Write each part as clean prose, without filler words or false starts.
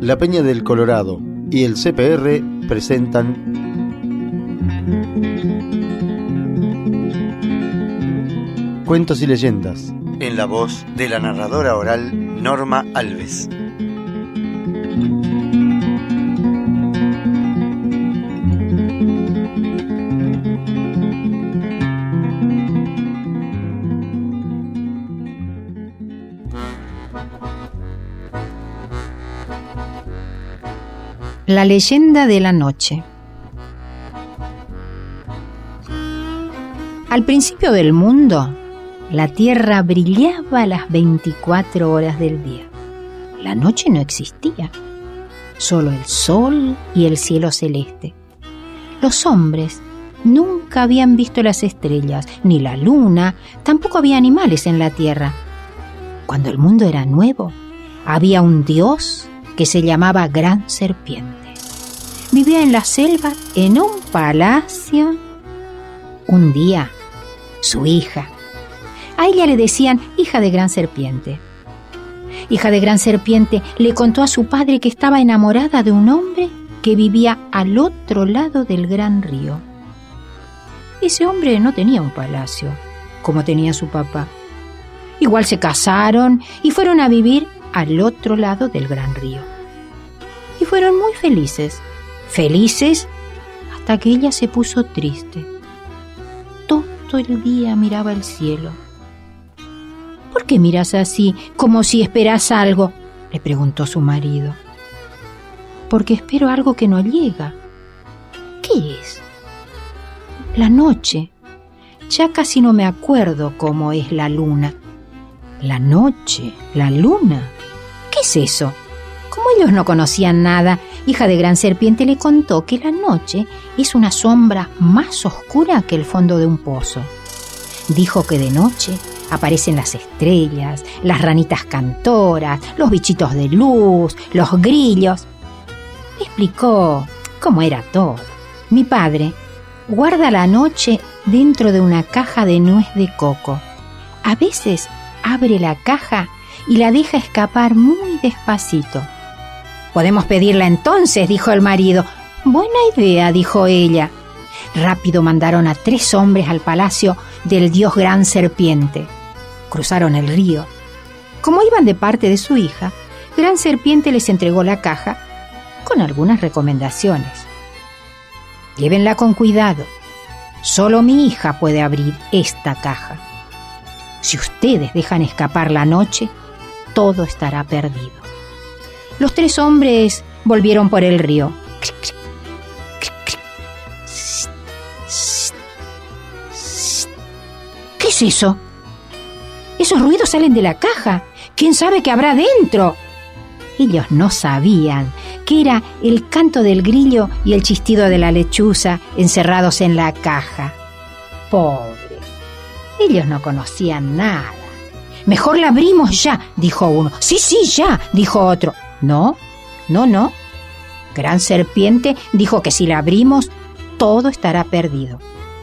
La Peña del Colorado y el CPR presentan Cuentos y leyendas, en la voz de la narradora oral Norma Alves. La leyenda de la noche. Al principio del mundo, la tierra brillaba a las 24 horas del día. La noche no existía, solo el sol y el cielo celeste. Los hombres nunca habían visto las estrellas, ni la luna, tampoco había animales en la tierra. Cuando el mundo era nuevo, había un dios que se llamaba Gran Serpiente. Vivía en la selva, en un palacio. Un día, su hija, a ella le decían hija de Gran Serpiente. Hija de Gran Serpiente le contó a su padre que estaba enamorada de un hombre que vivía al otro lado del gran río. Ese hombre no tenía un palacio, como tenía su papá. Igual se casaron y fueron a vivir al otro lado del gran río. Y fueron muy felices hasta que ella se puso triste. Todo el día miraba el cielo. ¿Por qué miras así, como si esperas algo?, le preguntó su marido. Porque espero algo que no llega. ¿Qué es? La noche. Ya casi no me acuerdo cómo es la luna. La noche, la luna. ¿Qué es eso? Como ellos no conocían nada, hija de Gran Serpiente le contó que la noche es una sombra más oscura que el fondo de un pozo. Dijo que de noche aparecen las estrellas, las ranitas cantoras, los bichitos de luz, los grillos. Me explicó cómo era todo. Mi padre guarda la noche dentro de una caja de nuez de coco. A veces abre la caja y la deja escapar muy despacito. «Podemos pedirla entonces», dijo el marido. «Buena idea», dijo ella. Rápido mandaron a 3 hombres al palacio del dios Gran Serpiente. Cruzaron el río. Como iban de parte de su hija, Gran Serpiente les entregó la caja con algunas recomendaciones. «Llévenla con cuidado. Solo mi hija puede abrir esta caja. Si ustedes dejan escapar la noche, todo estará perdido». Los 3 hombres volvieron por el río. ¿Qué es eso? Esos ruidos salen de la caja. ¿Quién sabe qué habrá dentro? Ellos no sabían que era el canto del grillo y el chistido de la lechuza encerrados en la caja. Pobres, ellos no conocían nada. «Mejor la abrimos ya», dijo uno. Sí, ya», dijo otro. No. Gran Serpiente dijo que si la abrimos, todo estará perdido.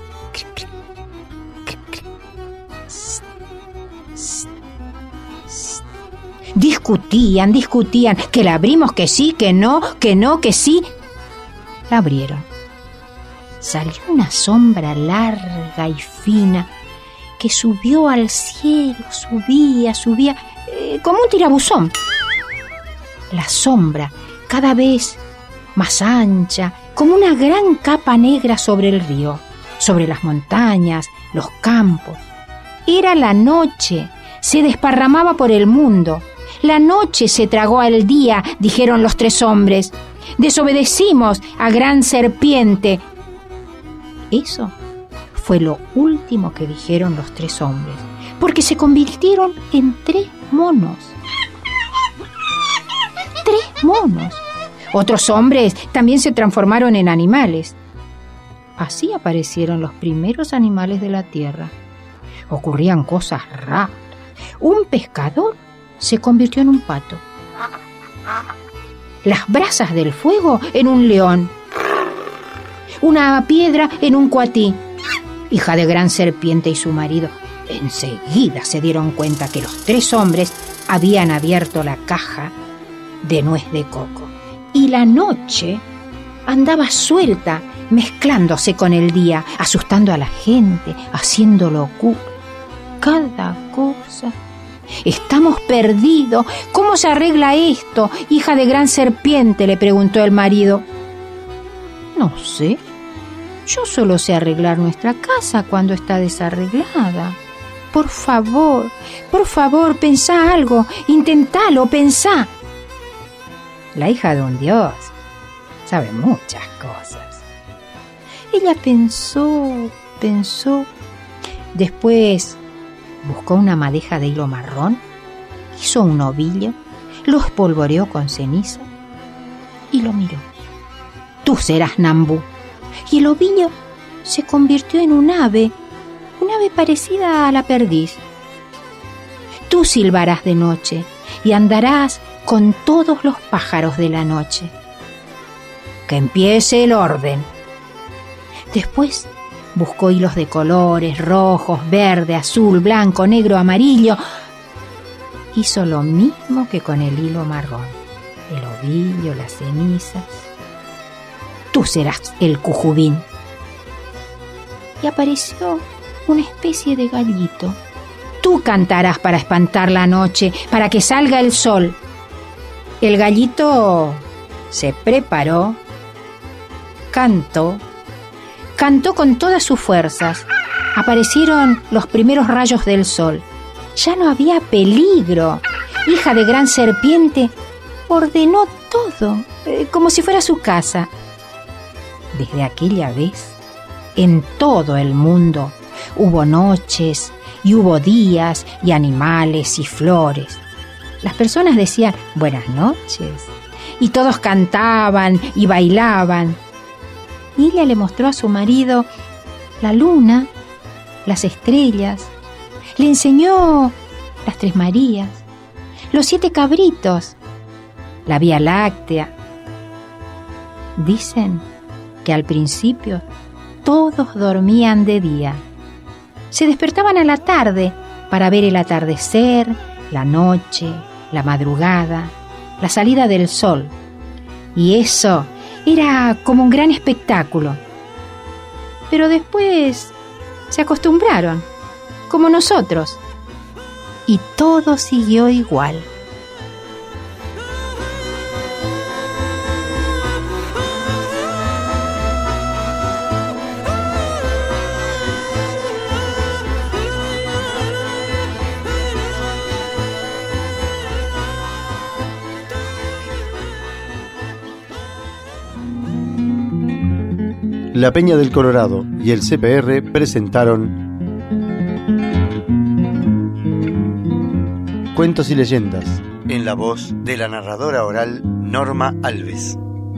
Discutían, que la abrimos, que sí, que no, que sí. La abrieron. Salió una sombra larga y fina que subió al cielo, subía, como un tirabuzón. La sombra, cada vez más ancha, como una gran capa negra sobre el río, sobre las montañas, los campos. Era la noche, se desparramaba por el mundo. La noche se tragó al día, dijeron los 3 hombres. Desobedecimos a Gran Serpiente. Eso fue lo último que dijeron los 3 hombres, porque se convirtieron en 3 monos. 3 monos. Otros hombres también se transformaron en animales. Así aparecieron los primeros animales de la tierra. Ocurrían cosas raras. Un pescador se convirtió en un pato. Las brasas del fuego en un león. Una piedra en un cuatí. Hija de Gran Serpiente y su marido enseguida se dieron cuenta que los 3 hombres habían abierto la caja de nuez de coco. y la noche andaba suelta, mezclándose con el día, asustando a la gente, haciendo locura. Cada cosa. Estamos perdidos. ¿Cómo se arregla esto, hija de gran serpiente?, le preguntó el marido. No sé. Yo solo sé arreglar nuestra casa cuando está desarreglada. Por favor, pensá algo, intentalo, pensá. La hija de un dios sabe muchas cosas. Ella pensó. Después buscó una madeja de hilo marrón, hizo un ovillo, lo espolvoreó con ceniza y lo miró. Tú serás Nambú. Y el ovillo se convirtió en un ave parecida a la perdiz. Tú silbarás de noche y andarás con todos los pájaros de la noche. Que empiece el orden. Después buscó hilos de colores, rojos, verde, azul, blanco, negro, amarillo. Hizo lo mismo que con el hilo marrón, el ovillo, las cenizas. Tú serás el Cujubín. Y apareció una especie de gallito. Tú cantarás para espantar la noche, para que salga el sol. El gallito se preparó, cantó con todas sus fuerzas. Aparecieron los primeros rayos del sol. Ya no había peligro. Hija de gran serpiente ordenó todo, como si fuera su casa. Desde aquella vez, en todo el mundo, hubo noches y hubo días y animales y flores. Las personas decían buenas noches y todos cantaban y bailaban. Y ella le mostró a su marido la luna, las estrellas, le enseñó las 3 Marías, los 7 cabritos, la Vía Láctea. Dicen que al principio todos dormían de día. Se despertaban a la tarde para ver el atardecer, la noche, la madrugada, la salida del sol. Y eso era como un gran espectáculo. Pero después se acostumbraron, como nosotros, y todo siguió igual. La Peña del Colorado y el CPR presentaron Cuentos y leyendas, en la voz de la narradora oral Norma Alves.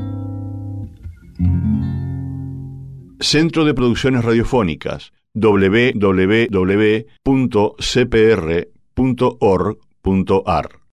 Centro de Producciones Radiofónicas, www.cpr.org.ar